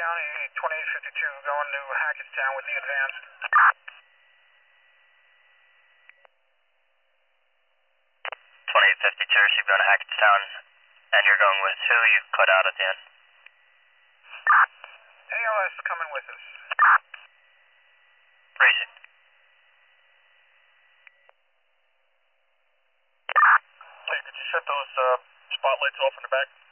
County, 2852, going to Hackettstown with the advance. 2852, you're going to Hackettstown, and you're going with who? You cut out at the end. ALS coming with us. Racing. Hey, could you shut those spotlights off in the back?